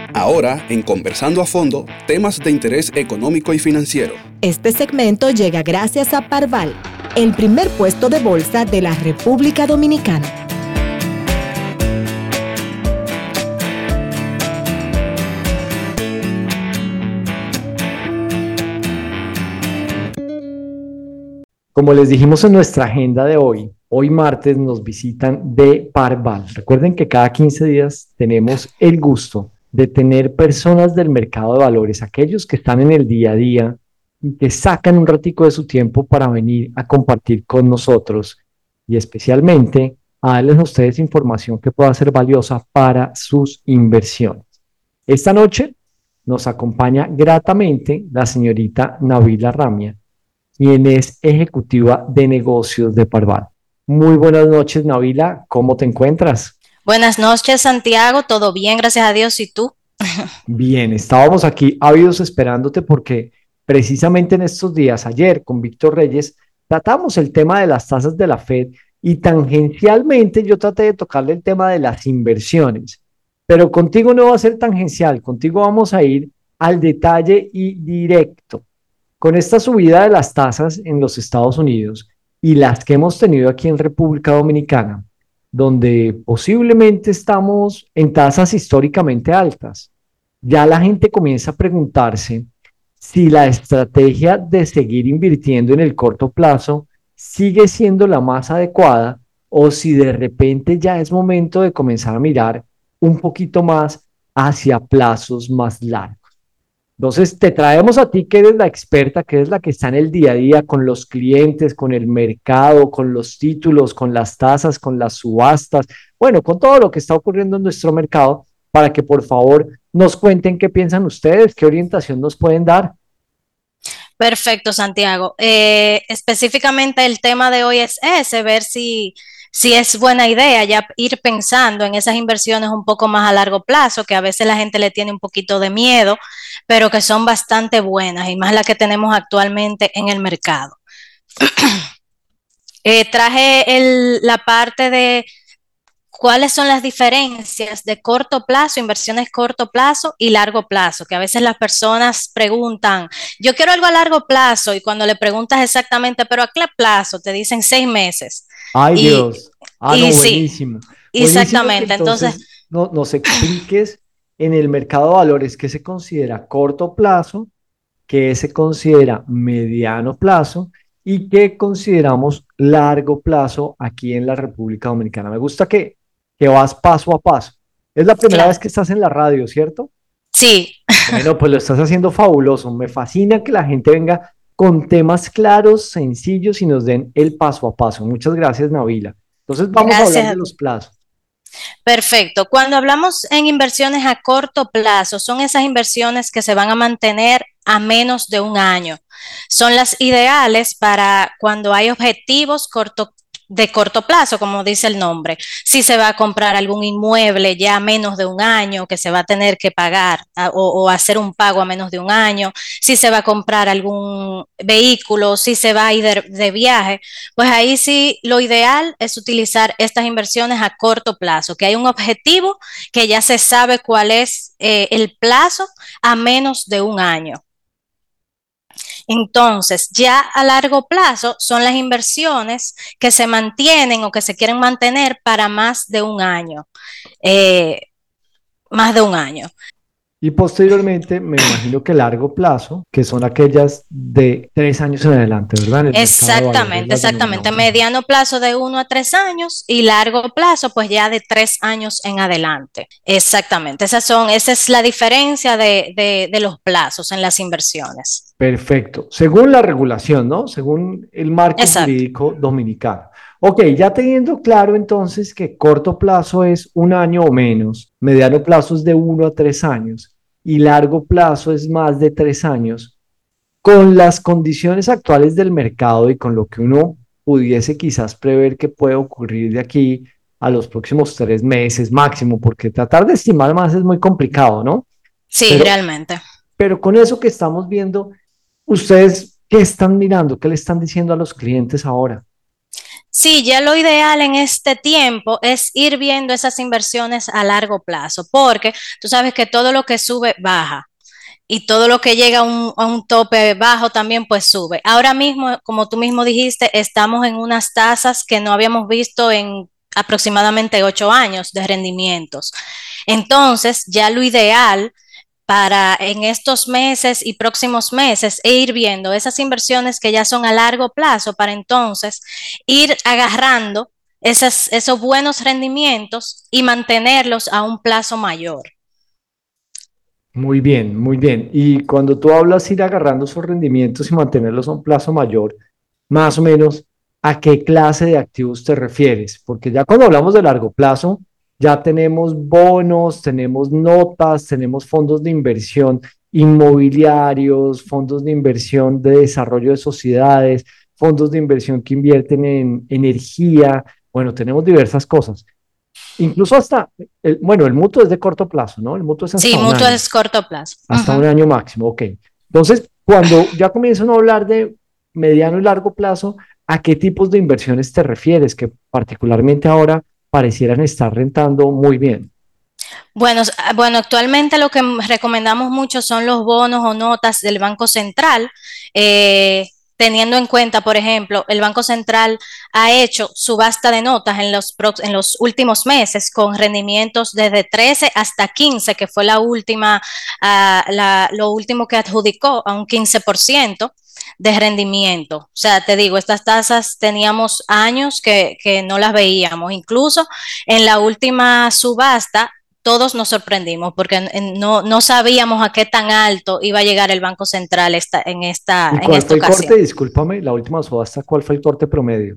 Ahora, en Conversando a Fondo, temas de interés económico y financiero. Este segmento llega gracias a Parval, el primer puesto de bolsa de la República Dominicana. Como les dijimos en nuestra agenda de hoy martes nos visitan de Parval. Recuerden que cada 15 días tenemos el gusto de tener personas del mercado de valores, aquellos que están en el día a día y que sacan un ratico de su tiempo para venir a compartir con nosotros y especialmente a darles a ustedes información que pueda ser valiosa para sus inversiones. Esta noche nos acompaña gratamente la señorita Nabila Ramia, quien es ejecutiva de negocios de Parval. Muy buenas noches, Nabila, ¿cómo te encuentras? Buenas noches, Santiago, todo bien, gracias a Dios, ¿y tú? Bien, estábamos aquí ávidos esperándote porque precisamente en estos días, ayer con Víctor Reyes, tratamos el tema de las tasas de la Fed y tangencialmente yo traté de tocarle el tema de las inversiones, pero contigo no va a ser tangencial, contigo vamos a ir al detalle y directo. Con esta subida de las tasas en los Estados Unidos y las que hemos tenido aquí en República Dominicana, donde posiblemente estamos en tasas históricamente altas, ya la gente comienza a preguntarse si la estrategia de seguir invirtiendo en el corto plazo sigue siendo la más adecuada o si de repente ya es momento de comenzar a mirar un poquito más hacia plazos más largos. Entonces, te traemos a ti que eres la experta, que eres la que está en el día a día con los clientes, con el mercado, con los títulos, con las tasas, con las subastas, bueno, con todo lo que está ocurriendo en nuestro mercado, para que por favor nos cuenten qué piensan ustedes, qué orientación nos pueden dar. Perfecto, Santiago. Específicamente el tema de hoy es ese, ver si es buena idea ya ir pensando en esas inversiones un poco más a largo plazo, que a veces la gente le tiene un poquito de miedo, pero que son bastante buenas y más las que tenemos actualmente en el mercado. Traje la parte de cuáles son las diferencias de corto plazo, inversiones corto plazo y largo plazo, que a veces las personas preguntan, yo quiero algo a largo plazo, y cuando le preguntas exactamente, pero ¿a qué plazo? Te dicen 6 meses. Ay Y, Dios, no, y sí, buenísimo. Buenísimo que exactamente. Entonces, entonces nos expliques en el mercado de valores qué se considera corto plazo, qué se considera mediano plazo y qué consideramos largo plazo aquí en la República Dominicana. Me gusta que vas paso a paso. Es la primera vez claro, que estás en la radio, ¿cierto? sí. Bueno, pues lo estás haciendo fabuloso. Me fascina que la gente venga con temas claros, sencillos y nos den el paso a paso. Muchas gracias, Nabila. Entonces vamos a hablar Gracias de a ti. los plazos. Perfecto. Cuando hablamos en inversiones a corto plazo, son esas inversiones que se van a mantener a menos de un año. Son las ideales para cuando hay objetivos de corto plazo, como dice el nombre. Si se va a comprar algún inmueble ya a menos de un año, que se va a tener que pagar o hacer un pago a menos de un año, si se va a comprar algún vehículo, si se va a ir de viaje, pues ahí sí lo ideal es utilizar estas inversiones a corto plazo, que hay un objetivo que ya se sabe cuál es el plazo a menos de un año. Entonces, ya a largo plazo son las inversiones que se mantienen o que se quieren mantener para eh, más de un año. Y posteriormente, me imagino que largo plazo, que son aquellas de 3 años en adelante, ¿verdad? En el mercado de valores Exactamente, las exactamente. denominamos así. Mediano plazo de 1 a 3 años y largo plazo, pues ya de 3 años en adelante. Exactamente. Esa es la diferencia de los plazos en las inversiones. Perfecto. Según la regulación, ¿no? Según el marco Exacto. jurídico dominicano. Ok, ya teniendo claro entonces que corto plazo es un año o menos, mediano plazo es de 1 a 3 años y largo plazo es más de 3 años, con las condiciones actuales del mercado y con lo que uno pudiese quizás prever que puede ocurrir de aquí a los próximos 3 meses máximo, porque tratar de estimar más es muy complicado, ¿no? Sí, Pero, realmente. pero con eso que estamos viendo, ¿ustedes qué están mirando? ¿Qué le están diciendo a los clientes ahora? Sí, ya lo ideal en este tiempo es ir viendo esas inversiones a largo plazo, porque tú sabes que todo lo que sube baja y todo lo que llega a un tope bajo también pues sube. Ahora mismo, como tú mismo dijiste, estamos en unas tasas que no habíamos visto en aproximadamente 8 años de rendimientos. Entonces, ya lo ideal para en estos meses y próximos meses e ir viendo esas inversiones que ya son a largo plazo para entonces ir agarrando esos buenos rendimientos y mantenerlos a un plazo mayor. Muy bien, muy bien. Y cuando tú hablas ir agarrando esos rendimientos y mantenerlos a un plazo mayor, más o menos, ¿a qué clase de activos te refieres? Porque ya cuando hablamos de largo plazo, ya tenemos bonos, tenemos notas, tenemos fondos de inversión inmobiliarios, fondos de inversión de desarrollo de sociedades, fondos de inversión que invierten en energía. Bueno, tenemos diversas cosas. Incluso hasta, bueno, el mutuo es de corto plazo, ¿no? El mutuo es Sí, mutuo es corto plazo. hasta un año máximo, ok. Entonces, cuando ya comienzan a hablar de mediano y largo plazo, ¿a qué tipos de inversiones te refieres que particularmente ahora parecieran estar rentando muy bien? Bueno, actualmente lo que recomendamos mucho son los bonos o notas del Banco Central, teniendo en cuenta, por ejemplo, el Banco Central ha hecho subasta de notas en los últimos meses con rendimientos desde 13 hasta 15, que fue lo último que adjudicó a un 15% de rendimiento. O sea, te digo, estas tasas teníamos años que no las veíamos. Incluso en la última subasta todos nos sorprendimos porque no sabíamos a qué tan alto iba a llegar el Banco Central ¿Y en cuál esta fue el corte? ocasión. Discúlpame, la última subasta, ¿cuál fue el corte promedio?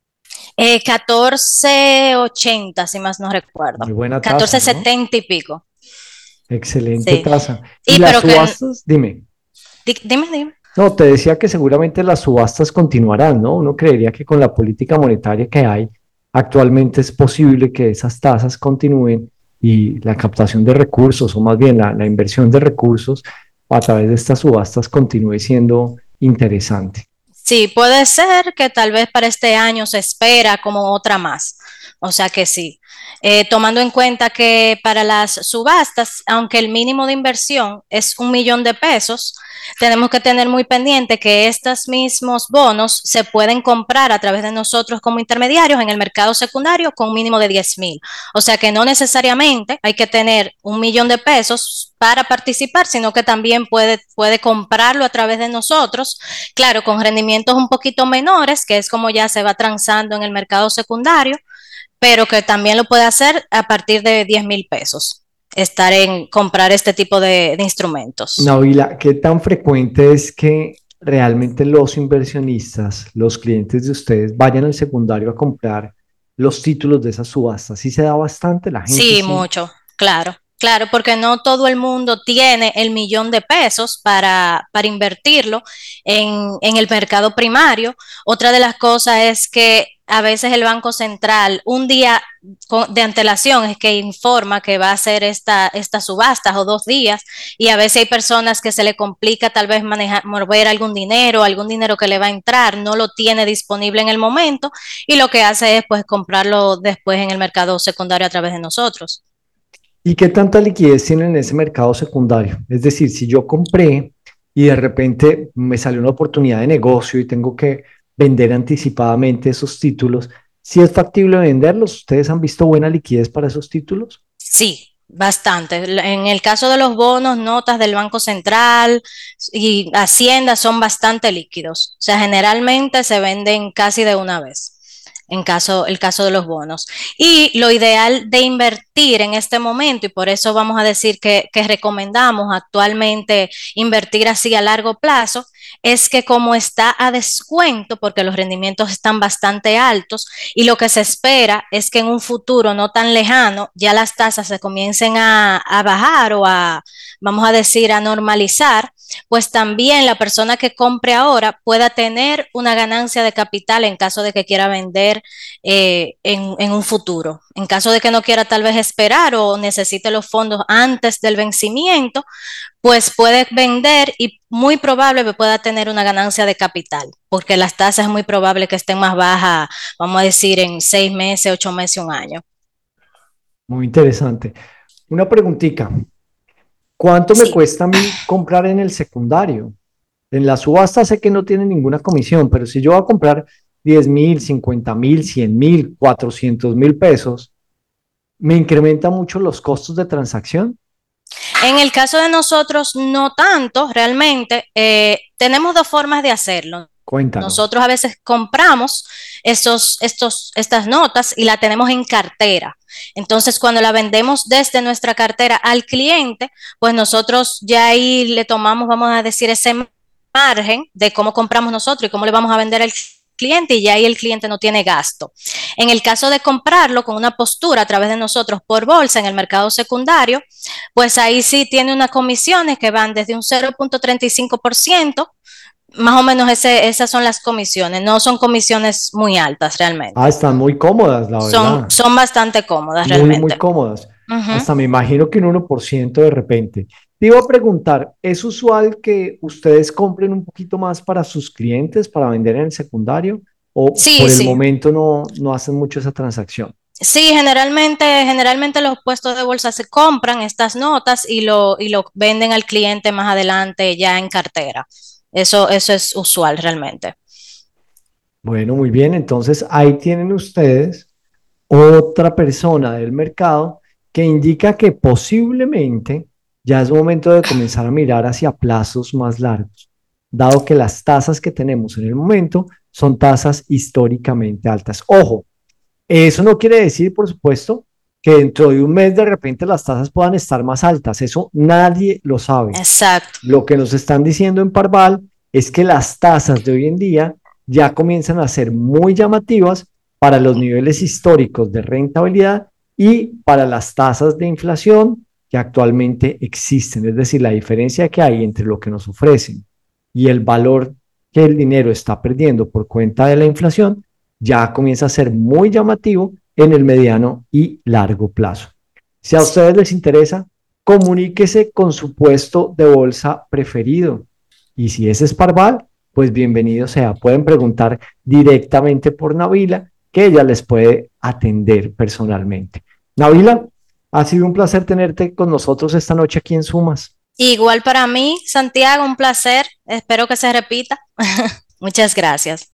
14.80, si más no recuerdo. Muy buena tasa, catorce ¿no? setenta y pico. Excelente Sí. tasa. ¿Y Y las pero que, subastas? Dime. dime. No, te decía que seguramente las subastas continuarán, ¿no? Uno creería que con la política monetaria que hay actualmente es posible que esas tasas continúen y la captación de recursos, o más bien la inversión de recursos a través de estas subastas continúe siendo interesante. Sí, puede ser que tal vez para este año se espera como otra más. O sea que sí. Tomando en cuenta que para las subastas, aunque el mínimo de inversión es 1 millón de pesos, tenemos que tener muy pendiente que estos mismos bonos se pueden comprar a través de nosotros como intermediarios en el mercado secundario con un mínimo de 10.000. O sea que no necesariamente hay que tener 1 millón de pesos para participar, sino que también puede comprarlo a través de nosotros. Claro, con rendimientos un poquito menores, que es como ya se va transando en el mercado secundario, pero que también lo puede hacer a partir de 10.000 pesos, estar en comprar este tipo de instrumentos. Navila, ¿qué tan frecuente es que realmente los inversionistas, los clientes de ustedes, vayan al secundario a comprar los títulos de esas subastas? Sí se da bastante, la gente Sí, sí. mucho, claro. Claro, porque no todo el mundo tiene el 1 millón de pesos para invertirlo en el mercado primario. Otra de las cosas es que a veces el Banco Central, un día de antelación, es que informa que va a hacer estas subastas o 2 días, y a veces hay personas que se le complica tal vez mover algún dinero que le va a entrar, no lo tiene disponible en el momento, y lo que hace es pues comprarlo después en el mercado secundario a través de nosotros. ¿Y qué tanta liquidez tienen en ese mercado secundario? Es decir, si yo compré y de repente me salió una oportunidad de negocio y tengo que vender anticipadamente esos títulos, ¿si es factible venderlos? ¿Ustedes han visto buena liquidez para esos títulos? Sí, bastante. En el caso de los bonos, notas del Banco Central y Hacienda son bastante líquidos. O sea, generalmente se venden casi de una vez. El caso de los bonos. Y lo ideal de invertir en este momento, y por eso vamos a decir que recomendamos actualmente invertir así a largo plazo, es que como está a descuento, porque los rendimientos están bastante altos, y lo que se espera es que en un futuro no tan lejano ya las tasas se comiencen a bajar o vamos a decir, a normalizar. pues también la persona que compre ahora pueda tener una ganancia de capital en caso de que quiera vender en un futuro. En caso de que no quiera tal vez esperar o necesite los fondos antes del vencimiento, pues puede vender y muy probable que pueda tener una ganancia de capital, porque las tasas es muy probable que estén más bajas, vamos a decir, en 6 meses, 8 meses, un año. Muy interesante. Una preguntita. ¿Cuánto me Sí. cuesta a mí comprar en el secundario? En la subasta sé que no tiene ninguna comisión, pero si yo voy a comprar 10.000, 50.000, 100.000, 400.000 pesos, ¿me incrementa mucho los costos de transacción? En el caso de nosotros, no tanto, realmente. Tenemos dos formas de hacerlo. Cuéntanos. Nosotros a veces compramos estas notas y la tenemos en cartera. Entonces, cuando la vendemos desde nuestra cartera al cliente, pues nosotros ya ahí le tomamos, vamos a decir, ese margen de cómo compramos nosotros y cómo le vamos a vender al cliente, y ya ahí el cliente no tiene gasto. En el caso de comprarlo con una postura a través de nosotros por bolsa en el mercado secundario, pues ahí sí tiene unas comisiones que van desde un 0.35%. Más o menos esas son las comisiones, no son comisiones muy altas Ah, realmente. están muy cómodas, la Son, verdad. son bastante cómodas Muy, muy realmente. cómodas. Uh-huh. Hasta me imagino que un 1% de repente. Te iba a preguntar, ¿es usual que ustedes compren un poquito más para sus clientes, para vender en el secundario? ¿O Sí, por el sí. momento no hacen mucho esa transacción? Sí, generalmente los puestos de bolsa se compran estas notas y lo venden al cliente más adelante ya en cartera. Eso es usual realmente. Bueno, muy bien. Entonces ahí tienen ustedes otra persona del mercado que indica que posiblemente ya es momento de comenzar a mirar hacia plazos más largos, dado que las tasas que tenemos en el momento son tasas históricamente altas. Ojo, eso no quiere decir, por supuesto, que dentro de un mes de repente las tasas puedan estar más altas. Eso nadie lo sabe. Exacto. Lo que nos están diciendo en Parval es que las tasas de hoy en día ya comienzan a ser muy llamativas para los niveles históricos de rentabilidad y para las tasas de inflación que actualmente existen. Es decir, la diferencia que hay entre lo que nos ofrecen y el valor que el dinero está perdiendo por cuenta de la inflación ya comienza a ser muy llamativo en el mediano y largo plazo. Si a ustedes les interesa, comuníquese con su puesto de bolsa preferido. Y si ese es Parval, pues bienvenido sea. Pueden preguntar directamente por Navila, que ella les puede atender personalmente. Navila, ha sido un placer tenerte con nosotros esta noche aquí en Sumas. Igual para mí, Santiago, un placer. Espero que se repita. Muchas gracias.